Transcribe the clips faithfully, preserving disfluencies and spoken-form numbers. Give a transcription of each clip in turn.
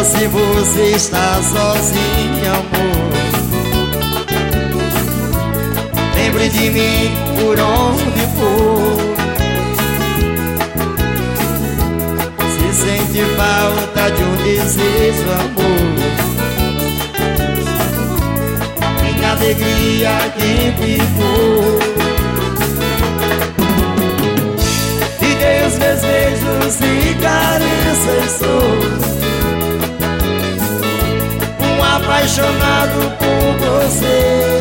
se você está sozinho, amor, lembre de mim por onde for. Se sente falta de um desejo, amor, minha alegria quem ficou. E dei os meus beijos e carícias, sou um apaixonado por você.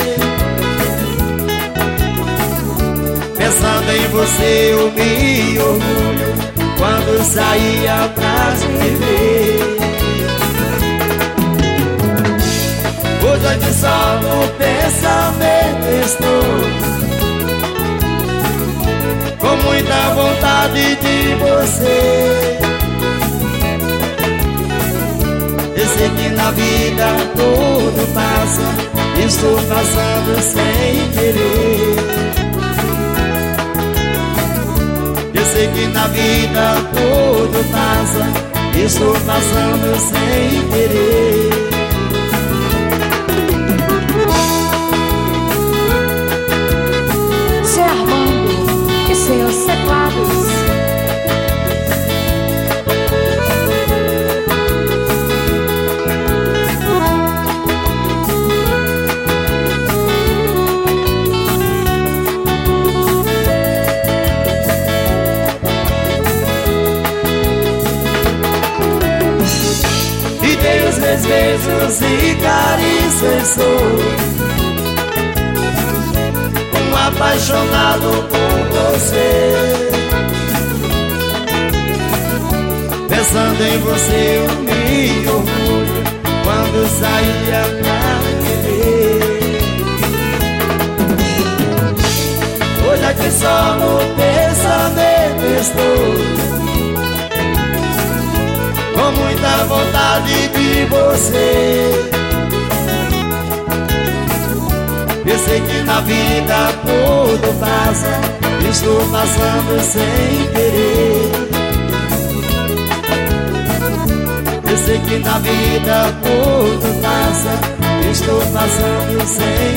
Pensando em você eu me orgulho quando saía pra te ver. Hoje aqui só no pensamento estou, com muita vontade de você. Eu sei que na vida tudo passa, estou passando sem querer. Eu sei que na vida tudo passa, estou passando sem querer. Zé Armando e seus teclados. Os meus beijos e carícias, sou um apaixonado por você. Pensando em você eu me orgulho quando saía pra me ver. Hoje aqui só no pensamento estou, com muita vontade de você. Eu sei que na vida tudo passa, estou passando sem querer. Eu sei que na vida tudo passa, estou passando sem